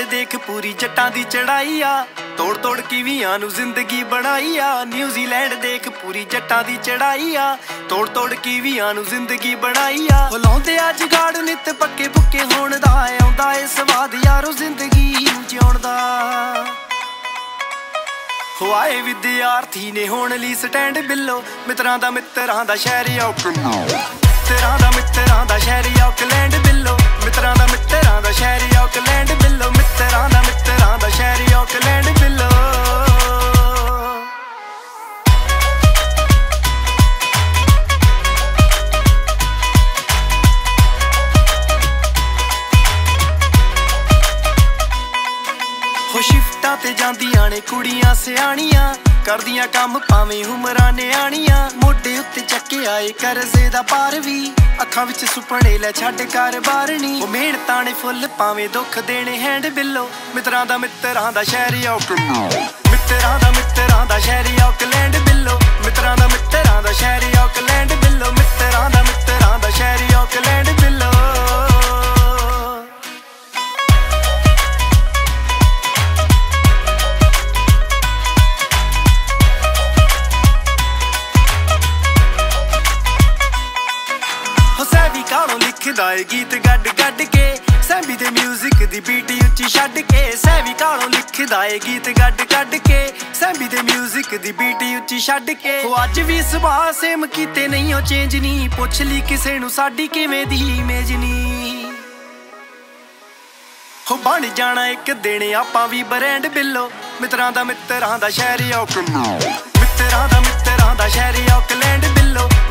देख पूरी जट्टां दी चढ़ाई आ तोड़ तोड़ किवियां नू जिंदगी बनाई आ न्यूजीलैंड देख पूरी जट्टां दी चढ़ाई आ तोड़ तोड़ किवियां नू जिंदगी बनाई आ लाउंदे आ जुगाड़ नित पक्के पुक्के होण दा आउंदा ए स्वाद यारो जिंदगी नू जिउण दा हो आए विद्यार्थी ने होण लई स्टैंड बिल्लो मित्रां दा शहर ऑकलैंड मित्रां दा शहर ऑकलैंड बिल्लो मित्रां दा शहर ऑकलैंड बिल्लो मित्रां दा शहर ऑकलैंड बिल्लो हो शिफ्टां ते जांदियां ने कुड़ियां सियाणियां करदियां काम भावें उमरां नियाणियां मोढे उत्ते चक्के आए करजे दा पार वी अखां विच सुपने लै छड्ड कर बारनी ओ मेहनतां ने फुੱਲ भावें दुख देने हैंड बिल्लो मित्रां दा शहर ऑकलैंड मित्रां दा शहर ऑकलैंड बिल्लो मित्रां दा शहर ऑकलैंड बिल्लो मित्रां दा शहर ऑकलैंड बिल्लो लिखदा है गीत गड गड के सैंबी दे म्यूजिक दी बीट उच्ची छड्ड के सैवी कालों लिखदा है गीत गड गड के सैंबी दे म्यूजिक दी बीट उच्ची छड्ड के हो अज भी सुभाऽ सेम कीते नहीं हो चेंज नी पुछ ली किसे नू साडी किवें दी इमेज नी हो बन जाना एक दिन आपां भी ब्रांड बिल्लो मित्रां दा शहर ऑकलैंड मित्रां दा शहर ऑकलैंड बिल्लो